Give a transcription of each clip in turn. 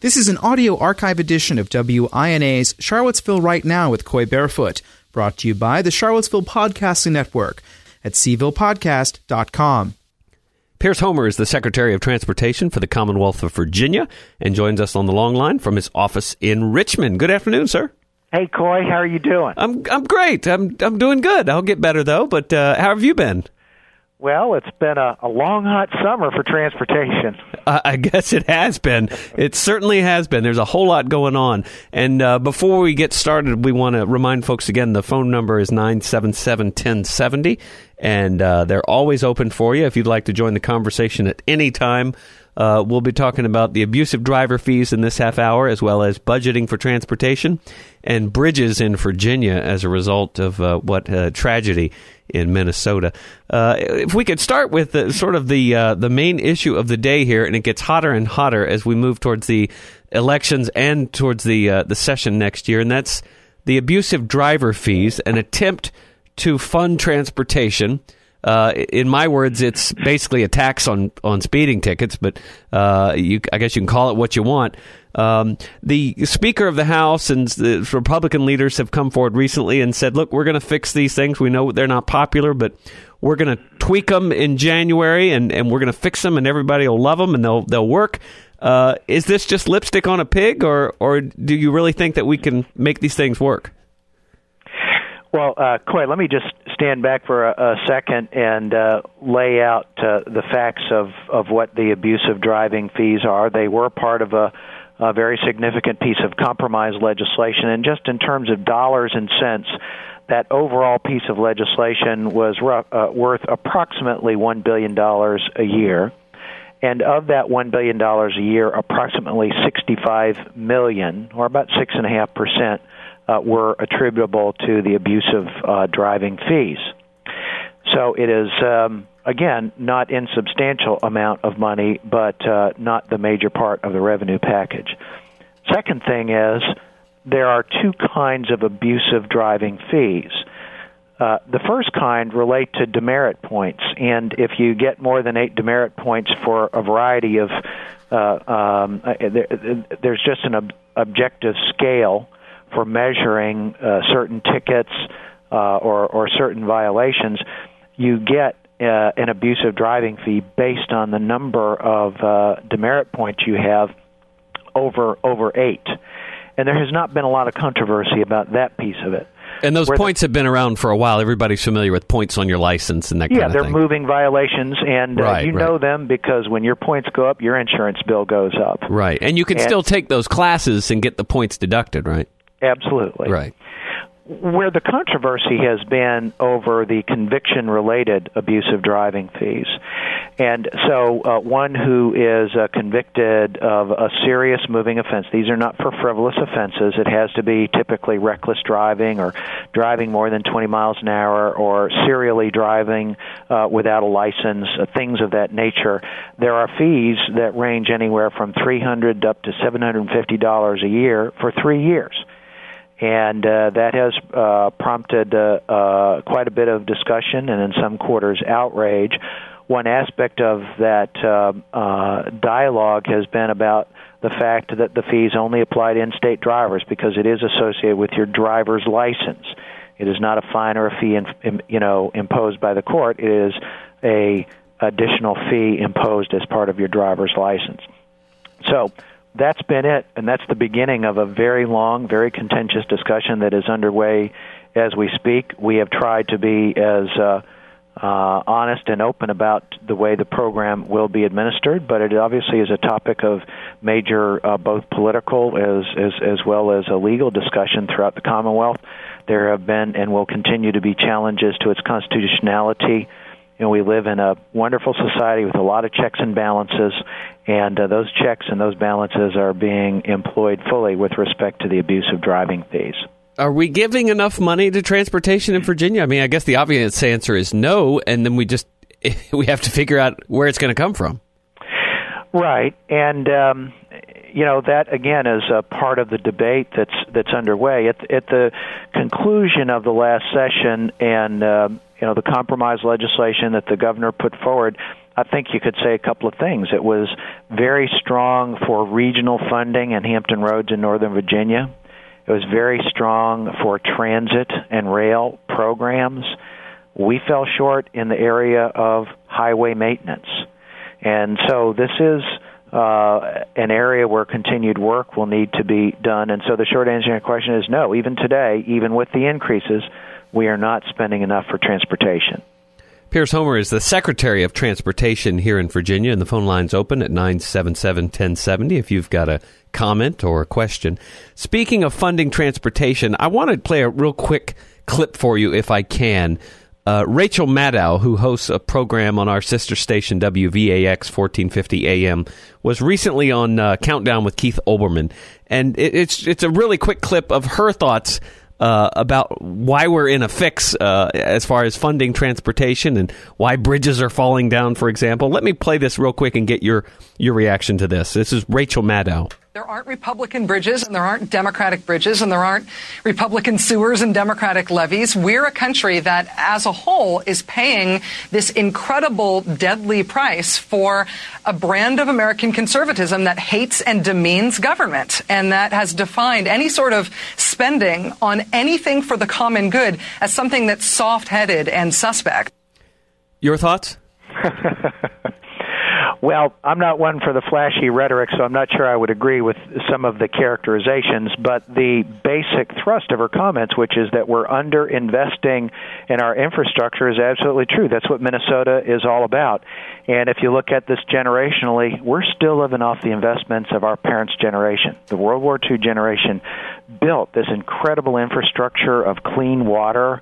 This is an audio archive edition of WINA's Charlottesville Right Now with Coy Barefoot, brought to you by the Charlottesville Podcasting Network at cvillepodcast.com. Pierce Homer is the Secretary of Transportation for the Commonwealth of Virginia and joins us on the long line from his office in Richmond. Good afternoon, sir. Hey, Coy, how are you doing? I'm great. I'm doing good. I'll get better, though, but how have you been? Well, it's been a long, hot summer for transportation. I guess it has been. It certainly has been. There's a whole lot going on. And before we get started, we want to remind folks again, the phone number is 977-1070, and they're always open for you if you'd like to join the conversation at any time. We'll be talking about the abusive driver fees in this half hour, as well as budgeting for transportation and bridges in Virginia as a result of what tragedy in Minnesota. If we could start with the main issue of the day here, and it gets hotter and hotter as we move towards the elections and towards the session next year, and that's the abusive driver fees, an attempt to fund transportation. In my words, it's basically a tax on speeding tickets, but I guess you can call it what you want. The Speaker of the House and the Republican leaders have come forward recently and said, look, we're going to fix these things. We know they're not popular, but we're going to tweak them in January, and we're going to fix them, and everybody will love them, and they'll work. Is this just lipstick on a pig, or do you really think that we can make these things work? Well, Coy, let me just stand back for a second and lay out the facts of what the abusive driving fees are. They were part of a very significant piece of compromise legislation, and just in terms of dollars and cents, that overall piece of legislation was worth approximately $1 billion a year. And of that $1 billion a year, approximately $65 million, or about 6.5%, were attributable to the abusive driving fees. So it is, again, not insubstantial amount of money, but not the major part of the revenue package. Second thing is, there are two kinds of abusive driving fees. The first kind relate to demerit points, and if you get more than 8 demerit points for a variety of, there's just an objective scale for measuring certain tickets or certain violations, you get an abusive driving fee based on the number of demerit points you have over 8. And there has not been a lot of controversy about that piece of it. And those points have been around for a while. Everybody's familiar with points on your license and that kind of thing. Yeah, they're moving violations, and you know them because when your points go up, your insurance bill goes up. Right, and you can still take those classes and get the points deducted, right? Absolutely. Right. Where the controversy has been over the conviction-related abusive driving fees. And so one who is convicted of a serious moving offense, these are not for frivolous offenses. It has to be typically reckless driving or driving more than 20 miles an hour or serially driving without a license, things of that nature. There are fees that range anywhere from $300 up to $750 a year for 3 years. And that has prompted quite a bit of discussion and in some quarters outrage. One aspect of that dialogue has been about the fact that the fees only apply to in-state drivers because it is associated with your driver's license. It is not a fine or a fee imposed by the court. It is a additional fee imposed as part of your driver's license. So that's been it, and that's the beginning of a very long, very contentious discussion that is underway as we speak. We have tried to be as honest and open about the way the program will be administered, but it obviously is a topic of major both political as well as a legal discussion throughout the Commonwealth. There have been and will continue to be challenges to its constitutionality. You know, we live in a wonderful society with a lot of checks and balances, and those checks and those balances are being employed fully with respect to the abusive driving fees. Are we giving enough money to transportation in Virginia? I mean, I guess the obvious answer is no, and then we have to figure out where it's going to come from. Right, and that again is a part of the debate that's underway. At the conclusion of the last session, and the compromise legislation that the governor put forward, I think you could say a couple of things. It was very strong for regional funding in Hampton Roads in Northern Virginia. It was very strong for transit and rail programs. We fell short in the area of highway maintenance. And so this is an area where continued work will need to be done. And so the short answer to your question is no. Even today, even with the increases, we are not spending enough for transportation. Pierce Homer is the Secretary of Transportation here in Virginia, and the phone line's open at 977-1070 if you've got a comment or a question. Speaking of funding transportation, I want to play a real quick clip for you if I can. Rachel Maddow, who hosts a program on our sister station WVAX 1450 AM, was recently on Countdown with Keith Olbermann, and it's a really quick clip of her thoughts about why we're in a fix as far as funding transportation and why bridges are falling down, for example. Let me play this real quick and get your reaction to this. This is Rachel Maddow. There aren't Republican bridges and there aren't Democratic bridges and there aren't Republican sewers and Democratic levees. We're a country that as a whole is paying this incredible, deadly price for a brand of American conservatism that hates and demeans government and that has defined any sort of spending on anything for the common good as something that's soft-headed and suspect. Your thoughts? Well, I'm not one for the flashy rhetoric, so I'm not sure I would agree with some of the characterizations, but the basic thrust of her comments, which is that we're under-investing in our infrastructure, is absolutely true. That's what Minnesota is all about. And if you look at this generationally, we're still living off the investments of our parents' generation. The World War II generation built this incredible infrastructure of clean water,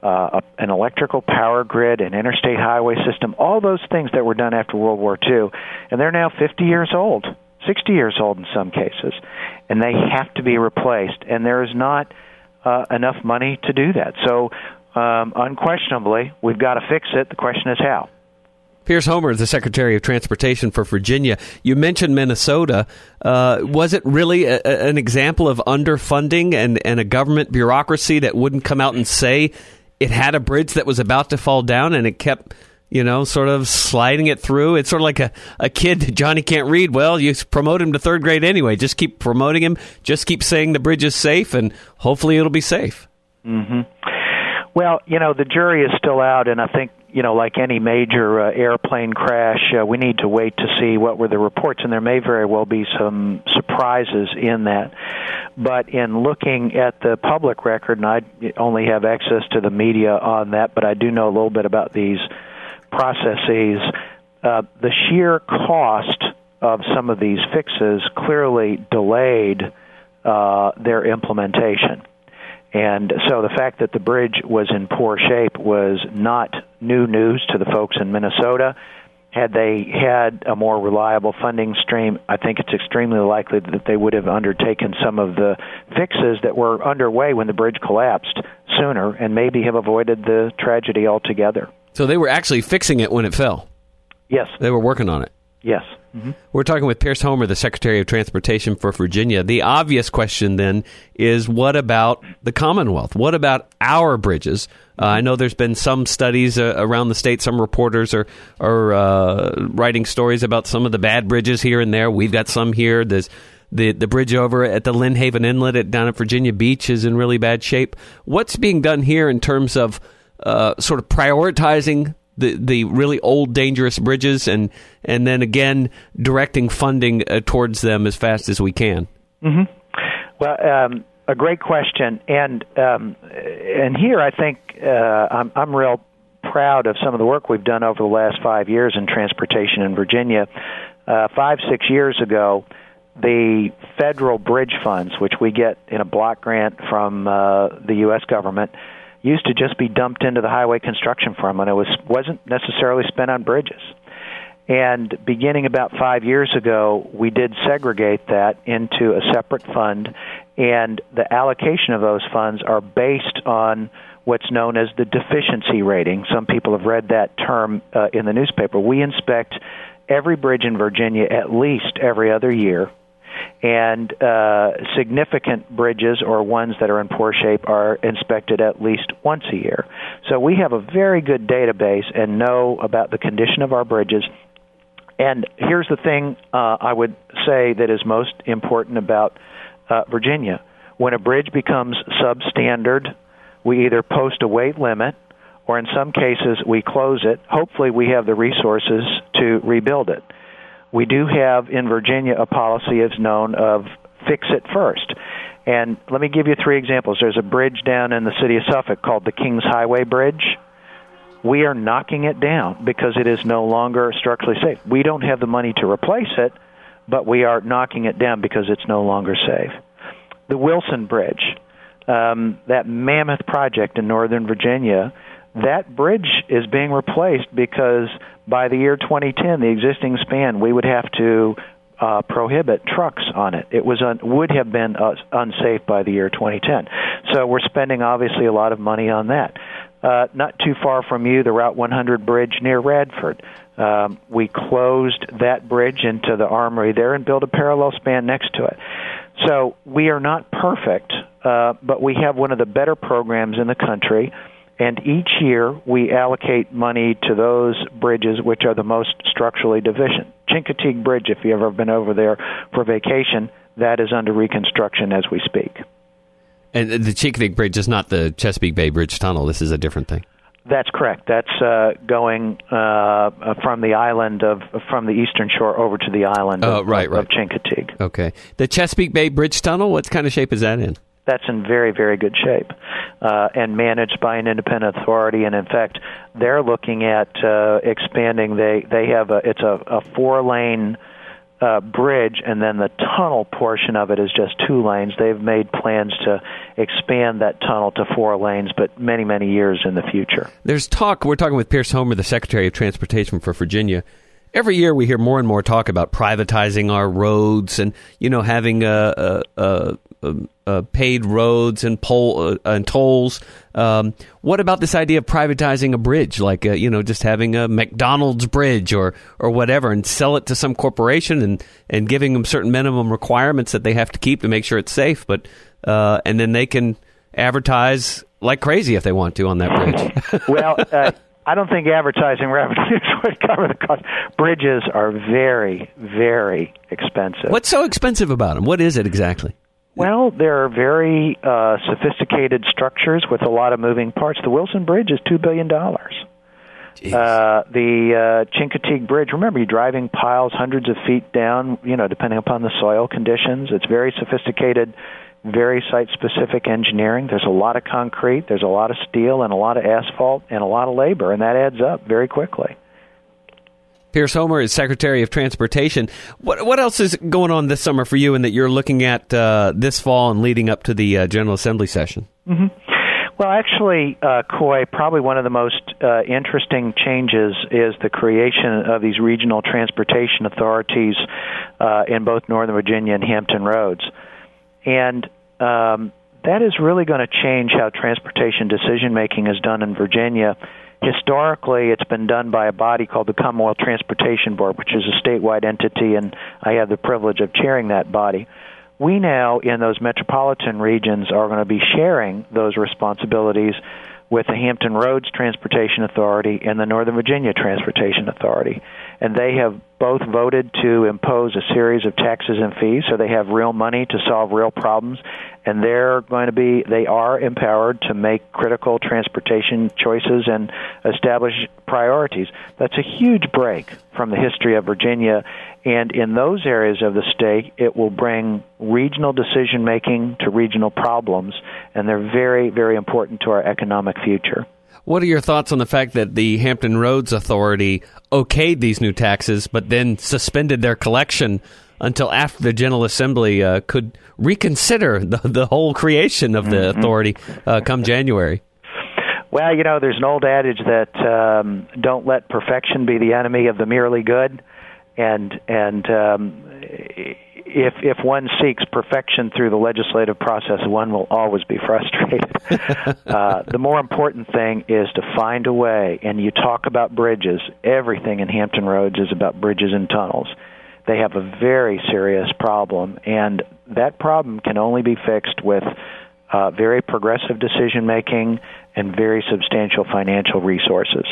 an electrical power grid, an interstate highway system, all those things that were done after World War II. And they're now 50 years old, 60 years old in some cases, and they have to be replaced. And there is not enough money to do that. So unquestionably, we've got to fix it. The question is how. Pierce Homer, the Secretary of Transportation for Virginia. You mentioned Minnesota. Was it really an example of underfunding and a government bureaucracy that wouldn't come out and say it had a bridge that was about to fall down and it kept, sort of sliding it through? It's sort of like a kid, Johnny can't read. Well, you promote him to third grade anyway. Just keep promoting him. Just keep saying the bridge is safe, and hopefully it'll be safe. Mm-hmm. Well, the jury is still out, and I think, like any major airplane crash, we need to wait to see what were the reports, and there may very well be some surprises in that. But in looking at the public record, and I only have access to the media on that, but I do know a little bit about these processes, the sheer cost of some of these fixes clearly delayed their implementation. And so the fact that the bridge was in poor shape was not new news to the folks in Minnesota. Had they had a more reliable funding stream, I think it's extremely likely that they would have undertaken some of the fixes that were underway when the bridge collapsed sooner and maybe have avoided the tragedy altogether. So they were actually fixing it when it fell? Yes. They were working on it? Yes. Mm-hmm. We're talking with Pierce Homer, the Secretary of Transportation for Virginia. The obvious question then is, what about the Commonwealth? What about our bridges? I know there's been some studies around the state. Some reporters are writing stories about some of the bad bridges here and there. We've got some here. There's the bridge over at the Lynn Haven Inlet down at Virginia Beach is in really bad shape. What's being done here in terms of sort of prioritizing the really old, dangerous bridges, and then again directing funding towards them as fast as we can? Mm-hmm. Well, a great question, and here I think I'm real proud of some of the work we've done over the last 5 years in transportation in Virginia. 5-6 years ago, the federal bridge funds, which we get in a block grant from the U.S. government, used to just be dumped into the highway construction fund, and it wasn't necessarily spent on bridges. And beginning about 5 years ago, we did segregate that into a separate fund, and the allocation of those funds are based on what's known as the deficiency rating. Some people have read that term in the newspaper. We inspect every bridge in Virginia at least every other year, and significant bridges or ones that are in poor shape are inspected at least once a year. So we have a very good database and know about the condition of our bridges And here's the thing I would say that is most important about Virginia. When a bridge becomes substandard, we either post a weight limit, or in some cases we close it. Hopefully we have the resources to rebuild it. We do have in Virginia a policy as known of fix it first. And let me give you 3 examples. There's a bridge down in the city of Suffolk called the Kings Highway Bridge. We are knocking it down because it is no longer structurally safe. We don't have the money to replace it, but we are knocking it down because it's no longer safe. The Wilson Bridge, that mammoth project in Northern Virginia, that bridge is being replaced because by the year 2010, the existing span, we would have to prohibit trucks on it. It would have been unsafe by the year 2010. So we're spending obviously a lot of money on that. Not too far from you, the Route 100 bridge near Radford. We closed that bridge into the armory there and built a parallel span next to it. So we are not perfect, but we have one of the better programs in the country. And each year we allocate money to those bridges which are the most structurally deficient. Chincoteague Bridge, if you've ever been over there for vacation, that is under reconstruction as we speak. And the Chincoteague Bridge is not the Chesapeake Bay Bridge Tunnel. This is a different thing. That's correct. That's going from the island from the eastern shore over to the island of Chincoteague. Okay. The Chesapeake Bay Bridge Tunnel, what kind of shape is that in? That's in very, very good shape and managed by an independent authority. And in fact, they're looking at expanding. They have it's a 4-lane bridge, and then the tunnel portion of it is just 2 lanes. They've made plans to expand that tunnel to 4 lanes, but many, many years in the future. There's talk. We're talking with Pierce Homer, the Secretary of Transportation for Virginia. Every year we hear more and more talk about privatizing our roads and, having paid roads and tolls. What about this idea of privatizing a bridge, like just having a McDonald's bridge or whatever, and sell it to some corporation and giving them certain minimum requirements that they have to keep to make sure it's safe, but and then they can advertise like crazy if they want to on that bridge. Well, I don't think advertising revenues would cover the cost. Bridges are very, very expensive. What's so expensive about them? What is it exactly? Well, they're very sophisticated structures with a lot of moving parts. The Wilson Bridge is $2 billion. The Chincoteague Bridge, remember, you're driving piles hundreds of feet down, depending upon the soil conditions. It's very sophisticated, very site-specific engineering. There's a lot of concrete, there's a lot of steel, and a lot of asphalt, and a lot of labor, and that adds up very quickly. Pierce Homer is Secretary of Transportation. What else is going on this summer for you and that you're looking at this fall and leading up to the General Assembly session? Mm-hmm. Well, actually, Coy, probably one of the most interesting changes is the creation of these regional transportation authorities in both Northern Virginia and Hampton Roads. And that is really going to change how transportation decision-making is done in Virginia. Historically, it's been done by a body called the Commonwealth Transportation Board, which is a statewide entity, and I have the privilege of chairing that body. We now, in those metropolitan regions, are going to be sharing those responsibilities with the Hampton Roads Transportation Authority and the Northern Virginia Transportation Authority. And they have both voted to impose a series of taxes and fees, so they have real money to solve real problems, and they are empowered to make critical transportation choices and establish priorities. That's a huge break from the history of Virginia, and in those areas of the state, it will bring regional decision-making to regional problems, and they're very, very important to our economic future. What are your thoughts on the fact that the Hampton Roads Authority okayed these new taxes, but then suspended their collection until after the General Assembly could reconsider the whole creation of the authority come January? Well, there's an old adage that don't let perfection be the enemy of the merely good, and if one seeks perfection through the legislative process, one will always be frustrated. The more important thing is to find a way, and you talk about bridges. Everything in Hampton Roads is about bridges and tunnels. They have a very serious problem, and that problem can only be fixed with very progressive decision-making and very substantial financial resources.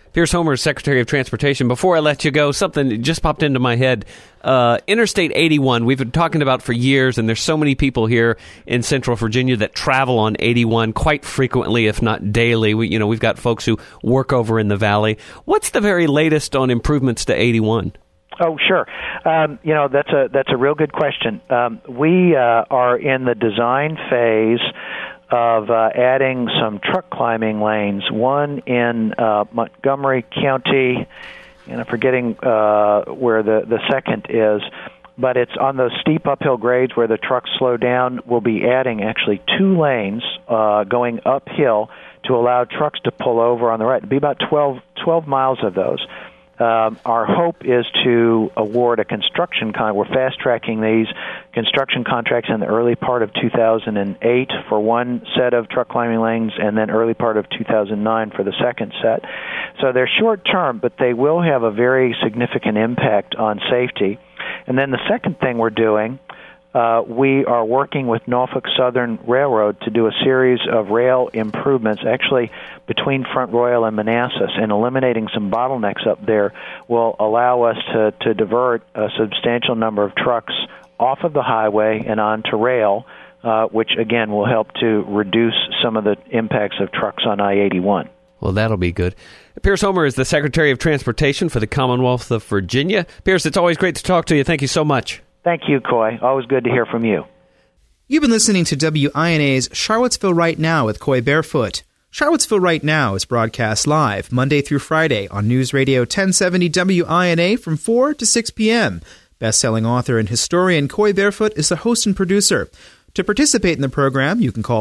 Pierce Homer is Secretary of Transportation. Before I let you go, something just popped into my head. Interstate 81, we've been talking about for years, and there's so many people here in Central Virginia that travel on 81 quite frequently, if not daily. We've got folks who work over in the valley. What's the very latest on improvements to 81? Oh, sure. That's a real good question. We are in the design phase of adding some truck climbing lanes, one in Montgomery County, and I'm forgetting where the second is, but it's on those steep uphill grades where the trucks slow down. We'll be adding actually 2 lanes going uphill to allow trucks to pull over on the right. It'll be about 12 miles of those. Our hope is to award a construction contract. We're fast-tracking these construction contracts in the early part of 2008 for one set of truck climbing lanes, and then early part of 2009 for the second set. So they're short-term, but they will have a very significant impact on safety. And then the second thing we're doing, we are working with Norfolk Southern Railroad to do a series of rail improvements, actually between Front Royal and Manassas, and eliminating some bottlenecks up there will allow us to divert a substantial number of trucks off of the highway and onto rail, which, again, will help to reduce some of the impacts of trucks on I-81. Well, that'll be good. Pierce Homer is the Secretary of Transportation for the Commonwealth of Virginia. Pierce, it's always great to talk to you. Thank you so much. Thank you, Coy. Always good to hear from you. You've been listening to WINA's Charlottesville Right Now with Coy Barefoot. Charlottesville Right Now is broadcast live Monday through Friday on News Radio 1070 WINA from 4 to 6 p.m. Best-selling author and historian Coy Barefoot is the host and producer. To participate in the program, you can call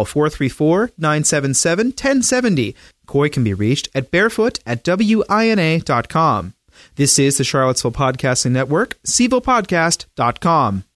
434-977-1070. Coy can be reached at barefoot@wina.com. This is the Charlottesville Podcasting Network, cvillpodcast.com.